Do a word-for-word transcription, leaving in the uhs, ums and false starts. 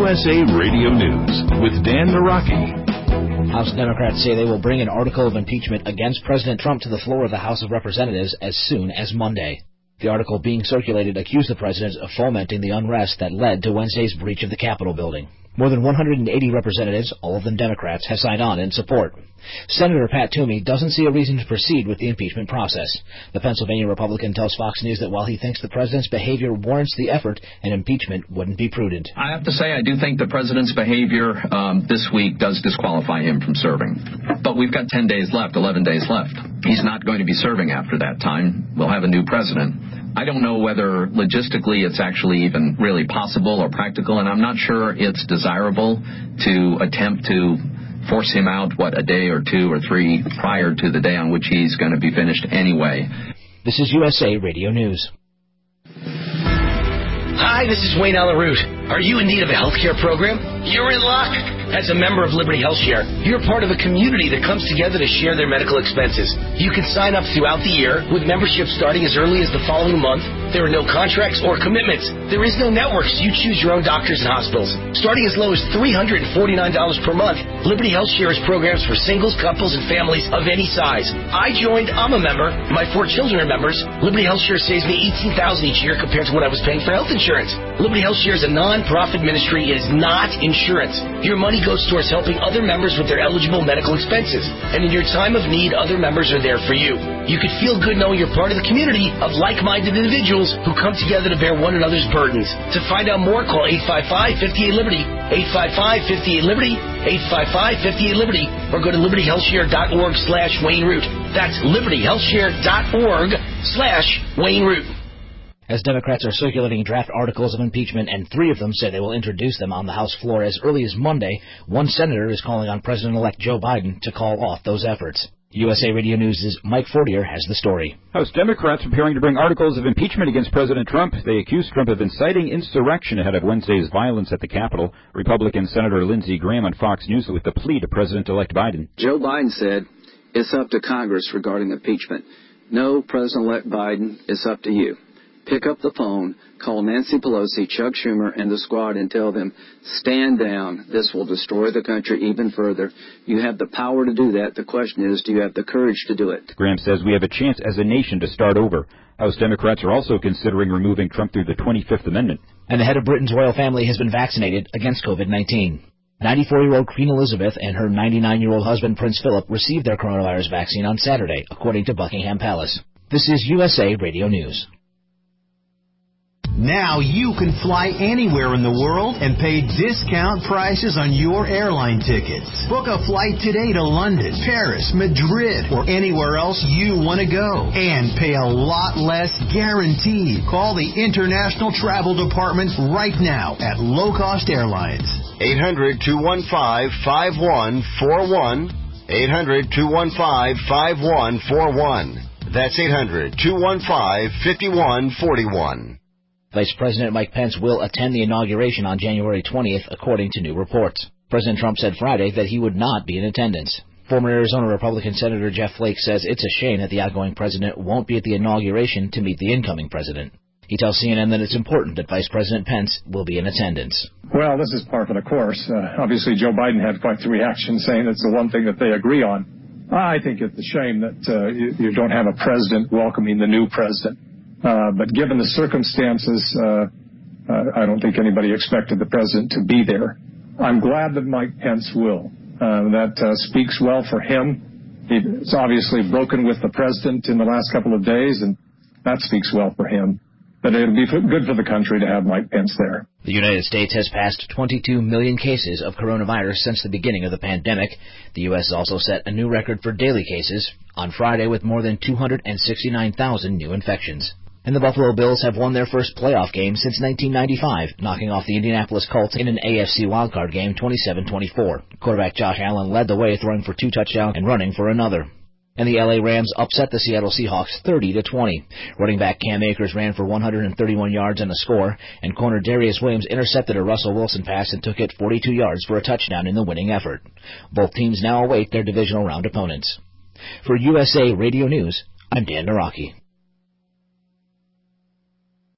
U S A Radio News with Dan Naraki. House Democrats say they will bring an article of impeachment against President Trump to the floor of the House of Representatives as soon as Monday. The article being circulated accused the president of fomenting the unrest that led to Wednesday's breach of the Capitol building. More than one hundred eighty representatives, all of them Democrats, have signed on in support. Senator Pat Toomey doesn't see a reason to proceed with the impeachment process. The Pennsylvania Republican tells Fox News that while he thinks the president's behavior warrants the effort, an impeachment wouldn't be prudent. I have to say I do think the president's behavior um, this week does disqualify him from serving. But we've got ten days left, eleven days left. He's not going to be serving after that time. We'll have a new president. I don't know whether logistically it's actually even really possible or practical, and I'm not sure it's desirable to attempt to force him out, what, a day or two or three prior to the day on which he's going to be finished anyway. This is U S A Radio News. Hi, this is Wayne Alaroot. Are you in need of a health care program? You're in luck. As a member of Liberty Health Share, you're part of a community that comes together to share their medical expenses. You can sign up throughout the year with membership starting as early as the following month. There are no contracts or commitments. There is no network, so you choose your own doctors and hospitals. Starting as low as three hundred forty-nine dollars per month, Liberty Health Share has programs for singles, couples, and families of any size. I joined, I'm a member, my four children are members. Liberty Health Share saves me eighteen thousand dollars each year compared to what I was paying for health insurance. Liberty Health Share is a non-profit ministry. It is not insurance. Your money goes towards helping other members with their eligible medical expenses. And in your time of need, other members are there for you. You can feel good knowing you're part of the community of like-minded individuals who come together to bear one another's burdens. To find out more, call eight five five, five eight, Liberty, eight five five, five eight, Liberty, eight five five, five eight, Liberty, or go to liberty health share dot org slash Wayne Root. That's liberty health share dot org slash Wayne Root. As Democrats are circulating draft articles of impeachment, and three of them say they will introduce them on the House floor as early as Monday, one senator is calling on President-elect Joe Biden to call off those efforts. U S A Radio News' Mike Fortier has the story. House Democrats preparing to bring articles of impeachment against President Trump. They accuse Trump of inciting insurrection ahead of Wednesday's violence at the Capitol. Republican Senator Lindsey Graham on Fox News with the plea to President-elect Biden. Joe Biden said, it's up to Congress regarding impeachment. No, President-elect Biden, it's up to you. Pick up the phone, call Nancy Pelosi, Chuck Schumer, and the squad and tell them, stand down. This will destroy the country even further. You have the power to do that. The question is, do you have the courage to do it? Graham says we have a chance as a nation to start over. House Democrats are also considering removing Trump through the twenty-fifth Amendment. And the head of Britain's royal family has been vaccinated against COVID nineteen. ninety-four-year-old Queen Elizabeth and her ninety-nine-year-old husband, Prince Philip, received their coronavirus vaccine on Saturday, according to Buckingham Palace. This is U S A Radio News. Now you can fly anywhere in the world and pay discount prices on your airline tickets. Book a flight today to London, Paris, Madrid, or anywhere else you want to go. And pay a lot less guaranteed. Call the International Travel Department right now at Low Cost Airlines. eight hundred, two one five, five one four one. eight hundred, two one five, five one four one. That's eight hundred, two one five, five one four one. Vice President Mike Pence will attend the inauguration on January twentieth, according to new reports. President Trump said Friday that he would not be in attendance. Former Arizona Republican Senator Jeff Flake says it's a shame that the outgoing president won't be at the inauguration to meet the incoming president. He tells C N N that it's important that Vice President Pence will be in attendance. Well, this is par for the course. Uh, obviously, Joe Biden had quite the reaction saying it's the one thing that they agree on. I think it's a shame that uh, you, you don't have a president welcoming the new president. Uh, but given the circumstances, uh, uh, I don't think anybody expected the president to be there. I'm glad that Mike Pence will. Uh, that uh, speaks well for him. He's obviously broken with the president in the last couple of days, and that speaks well for him. But it'll be good for the country to have Mike Pence there. The United States has passed twenty-two million cases of coronavirus since the beginning of the pandemic. The U S also set a new record for daily cases on Friday with more than two hundred sixty-nine thousand new infections. And the Buffalo Bills have won their first playoff game since nineteen ninety-five, knocking off the Indianapolis Colts in an A F C wildcard game twenty-seven twenty-four. Quarterback Josh Allen led the way, throwing for two touchdowns and running for another. And the L A Rams upset the Seattle Seahawks thirty to twenty. Running back Cam Akers ran for one hundred thirty-one yards and a score, and corner Darius Williams intercepted a Russell Wilson pass and took it forty-two yards for a touchdown in the winning effort. Both teams now await their divisional round opponents. For U S A Radio News, I'm Dan Naraki.